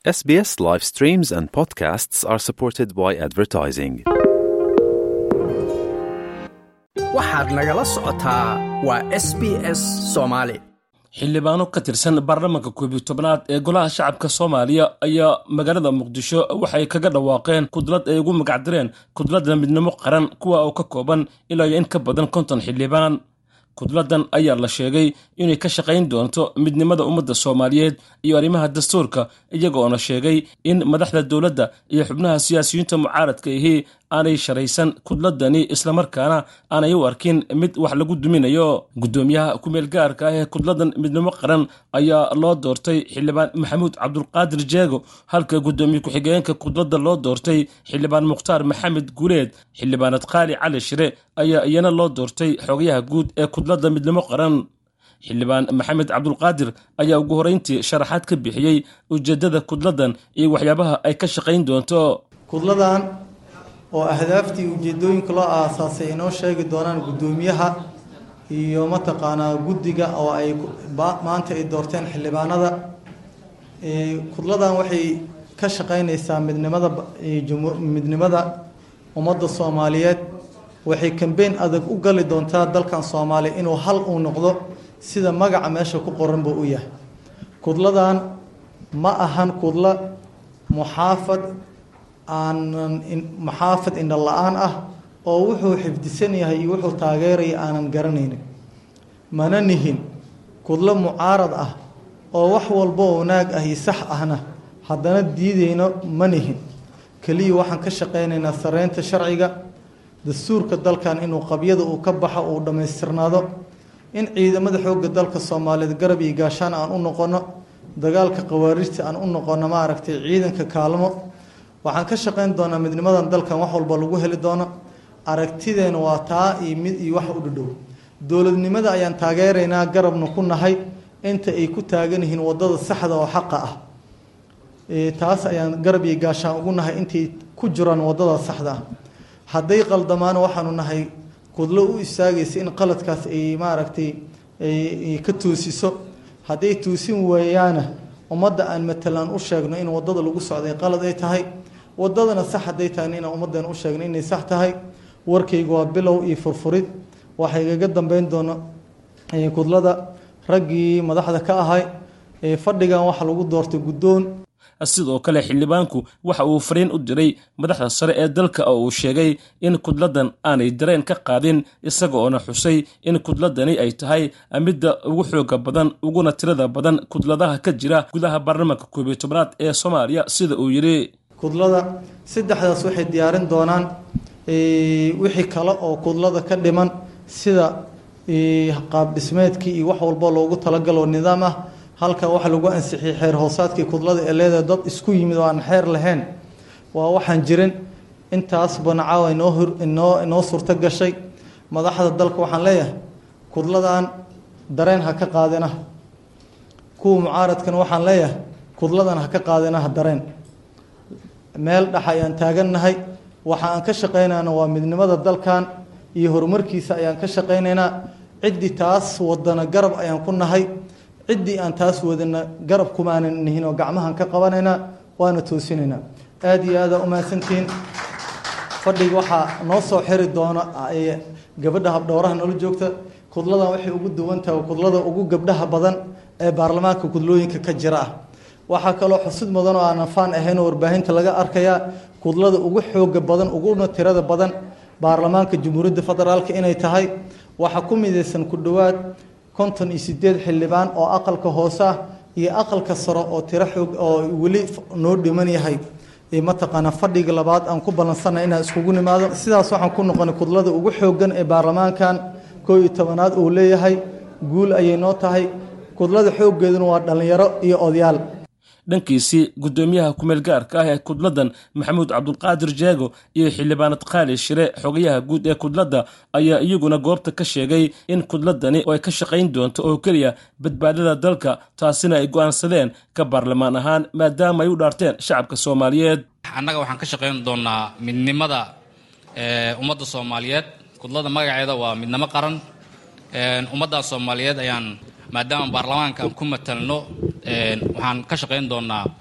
SBS live streams and podcasts are supported by advertising. waxaad nagala socotaa waa SBS Soomaali. xildhibaano ka tirsan baarlamaanka 11aad ee golaha shacabka Soomaaliya ayaa magaalada Muqdisho waxay kaga dhawaaqeen kudlad ay ugu magacdareen kudladda midnimo qaran kuwa oo ka kooban ilaa in ka badan 50 xildhibaan. kudladan ayaa la sheegay inay ka shaqayn doonto midnimada ummadda Soomaaliyeed iyo arrimaha dastuurka, iyagoo oo sheegay in madaxda dawladda iyo xubnaha siyaasiyiinta mucaaradka ahi aanay sharaysan kudladani isla markaana aanay u arkin mid wax lagu duminayo. gudoomiyaha ku meel gaarka ah ee kudladan midnimo qaran ayaa loo doortay xildhibaan Maxamuud Cabdulqaadir Jeego, halka gudoomiye ku-xigeenka kudladda loo doortay xildhibaan Mukhtaar Maxamed Guuleed. xildhibaanad Qaali Cali Shire ayaa iyana loo doortay xogayaha guud ee kudladda midnimo qaran. xildhibaan Maxamed Cabdulqaadir ayaa ugu horeyntii sharaxaad ka bixiyay ujeedada kudladan iyo waxyaabaha ay ka shaqayn doonto. kudladan oo ahdaaftii ujeedooyinka loo aasaasay inoo sheegi doonaan gudoomiyaha iyo mataqaanaa guddiga oo ay maanta ay doorteen xildhibaanada. kudladan waxay ka shaqaynaysaa midnimada ummadda Soomaaliyeed. waxay kambeyn adag u gali doontaa dalkan Soomaaliya inuu hal uu noqdo sida magaca meesha ku qoran buu u yahay. kudladan ma ahan kudla muxaafad indho la-aan ah oo wuxuu xifdisan yahay iyo wuxuu taageeraya aanan garanaynin. mana nihin kudlo mucaarad ah oo wax walba wanaag ah iyo sax ahna haddana diidayno ma nihin. keliya waxaan ka shaqaynaynaa sareynta sharciga, dastuurka dalkan inuu qabyada uu ka baxo uu dhammaystirnaado, in ciidamada xoogga dalka Soomaaliyeed garab iyo gaashaan aan u noqono, dagaalka khawaarijta aan u noqono maaragtay ciidanka kaalmo. waxaan ka shaqayn doonaa midnimadan dalkan wax walba lagu heli doono. aragtideena waa taa iyo mid iyo wax u dhadhow. dowladnimada ayaan taageeraynaa, garabna ku nahay inta ay ku taagan yihiin wadada saxda oo xaqa ah. taas ayaan garab iyo gaashaan ugu nahay intay ku jiraan wadada saxda ah. hadday qaldamaan waxaanu nahay kudlo u istaagaysa in qaladkaas ay maaragtay ay ka toosiso. hadday toosin waayaana ummadda aan matalan u sheegno in wadada lagu socday qalad ay tahay, wadadana sax hadday tahay in ummaddan u sheegno inay sax tahay. warkaygu waa bilow iyo furfurid. waxay igaga dambeyn doona kudlada raggii madaxda ka ahay fadhigan waxa lagu doortay guddoon. sidoo kale xildhibaanku waxa uu fariin u diray madaxda sare ee dalka oo uu sheegay in kudladan aanay dareen ka qaadin, isaga oo xusay in kudladani ay tahay midda ugu xooga badan uguna tirada badan kudladaha ka jira gudaha baarlamaanka 11aad ee Soomaaliya. sida uu yiri kudlada saddexdaas waxay diyaarin doonaan wixii kale oo kudlada ka dhiman sida qaab dhismeedkii iyo wax walba loogu talagalo nidaam ah. halka waxa lagu ansixiyay xeer hoosaadkii kudlada ee leedahay dad isku yimid oo aan xeer lahayn waa waxaan jirin. intaas banacaa inoo suurto gashay. madaxda dalka waxaan leeyahay kudladan dareen ha ka qaadina. kuwa mucaaradkana waxaan leeyahay kudladan ha ka qaadina dareen. meel dhex ayaan taagannahay. waxa aan ka shaqaynaynaa waa midnimada dalkan iyo horumarkiisa ayaan ka shaqaynaynaa. ciddii taas wadana garab ayaan ku nahay. ciddii aan taas wadana garab kumaanan nihin oo gacmahan ka qabanaynaa waana toosinaynaa. aad iyo aad u mahadsantihiin. fadhiga waxaa noo soo xiri doona gabadha habdhowraha nala joogta. kudladan waxay ugu duwan tahay kudlada ugu gabdhaha badan ee baarlamaanka kudlooyinka ka jira ah. waxaa kaloo xusid mudan oo aan faan ahayn oo warbaahinta laga arkayaa kudlada ugu xooga badan uguna tirada badan baarlamaanka Jamhuuriyadda Federaalka inay tahay. waxa ku midaysan ku dhawaad 58 xildhibaan oo aqalka hoose ah iyo aqalka sare oo tiro xoog oo wali noo dhiman yahay. mataqaana fadhiga labaad aan ku balansanay inaan iskugu nimaado. sidaas waxaan ku noqonay kudlada ugu xoogan ee baarlamaankan 11aad uu leeyahay. guul ayay noo tahay. kudlada xooggeeduna waa dhalinyaro iyo odayaal. dhankiisii gudoomiyaha ku meel gaarka ah ee kudladan Maxamuud Cabdulqaadir Jeego iyo xildhibaanad Qaali Shire xogayaha guud ee kudladda ayaa iyaguna goobta ka sheegay in kudladani ay ka shaqayn doonto oo kaliya badbaadada dalka, taasina ay go'aansadeen ka baarlamaan ahaan maadaama ay u dhaarteen shacabka Soomaaliyeed. annaga waxaan ka shaqayn doonaa midnimada ummadda Soomaaliyeed. kudlada magaceeda waa midnimo qaran. ummadda Soomaaliyeed ayaan maadaama baarlamaanka aan ku matalno waxaan ka shaqayn doonaa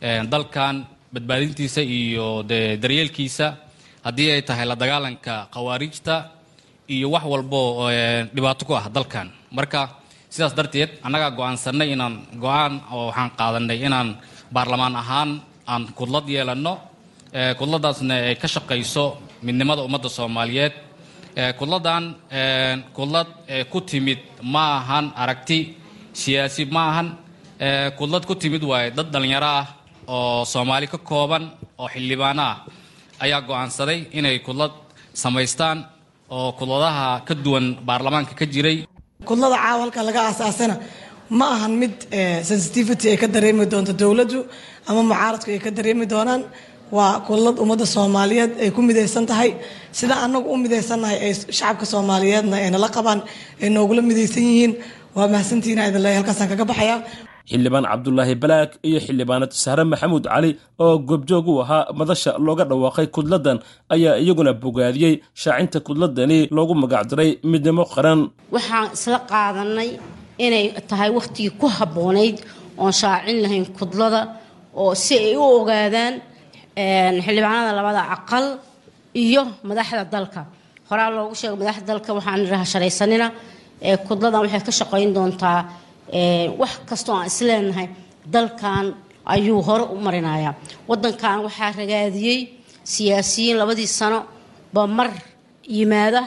dalkan badbaadintiisa iyo daryeelkiisa haddii ay tahay la dagaalanka khawaarijta iyo wax walbo dhibaato ku ah dalkan. marka sidaas darteed annagaa go'aansanay inaan waxaan qaadanay inaan baarlamaan ahaan aan kudlad yeelanno, kudladaasna ay ka shaqayso midnimada ummadda Soomaaliyeed. kudladan kudlad ku timid ma ahan aragti siyaasi, ma ahan kudlad ku timid waaye dad dhalinyaro ah oo Soomaali ka kooban oo xildhibaano ah ayaa go'aansaday inay kudlad samaystaan oo kudladaha ka duwan baarlamaanka ka jiray. kudlada caawalka laga aasaasana ma ahan mid sensitivity ay ka dareemi doonto dawladdu ama mucaaradku ay ka dareemi doonaan. waa kudlad ummadda Soomaaliyeed ay ku midaysan tahay sida anagu u midaysannahay ay shacabka Soomaaliyeedna ay nala qabaan ay noogula midaysan yihiin. waa mahadsantihiin idin leeyahay, halkaasaan kaga baxayaa. xildhibaan Cabdullaahi Balaag iyo xildhibaanad Sahre Maxamuud Cali oo goobjoog u ahaa madasha looga dhawaaqay kudladan ayaa iyaguna bogaadiyey shaacinta kudladani loogu magacdaray midnimo qaran. waxaan isla qaadanay inay tahay waqtigii ku habboonayd oon shaacin lahayn kudlada oo si ay u ogaadaan xildhibaanada labada aqal iyo madaxda dalka. horaa loogu sheegay madaxda dalka waxaan raha sharaysanina kudladan waxay ka shaqayn doontaa wax kastoo aan isleenahay dalkan ayuu hore u marinayaa. wadankan waxaa ragaadiyey siyaasiyiin 2 sano ba mar yimaada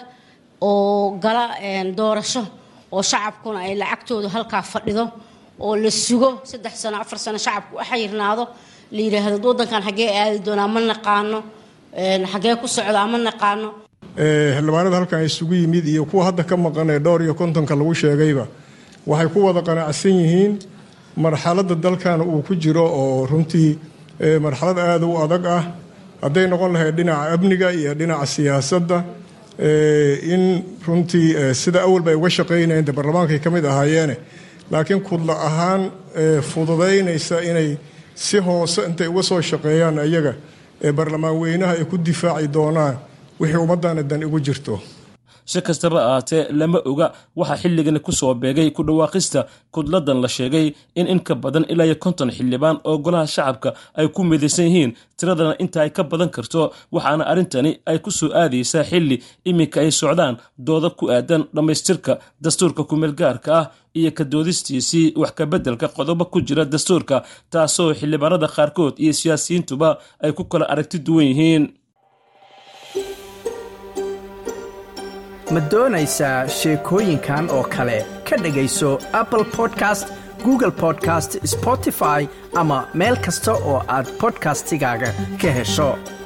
oo gala doorasho oo shacabkuna ay lacagtooda halkaa fadhido oo la sugo 3 sano 4 sano shacabku waxa yirnaado la yiraahdo wadankan xagee aadi doonaa ma naqaano, xagee ku socdaa ma naqaano. xildhibaanada halkan isugu yimid iyo kuwa hadda ka maqan ee dhowr iyo 50 lagu sheegayba waxay ku wada qanacsan yihiin marxaladda dalkan uu ku jiro oo runtii marxalad aad u adag ah, hadday noqon lahayd dhinaca amniga iyo dhinaca siyaasadda. in runtii sida awalba ay uga shaqaynayeen baarlamaankay ka mid ahaayeene, laakiin kudla ahaan fududaynaysa inay si hoose intay uga soo shaqeeyaan ayaga baarlamaan weynaha ay ku difaaci doonaan wixii ummadana dan ugu jirto. si kastaba ahaatee lama oga waxaa xilligani ku soo beegay ku dhawaaqista kudladan la sheegay in ka badan ilaa 50 xildhibaan oo golaha shacabka ay ku midaysan yihiin, tiradana inta ay ka badan karto. waxaana arrintani ay ku soo aadaysaa xilli iminka ay socdaan dooda ku aadan dhammaystirka dastuurka ku-meelgaarka ah iyo ka doodistiisii wax ka beddelka qodobo ku jira dastuurka, taasoo xildhibaanada qaarkood iyo siyaasiyiintuba ay ku kala aragti duwan yihiin. ma doonaysaa sheekooyinkan oo kale ka dhegayso Apple Podcast, Google Podcast, Spotify ama meel kasta oo aad podcastigaaga ka hesho.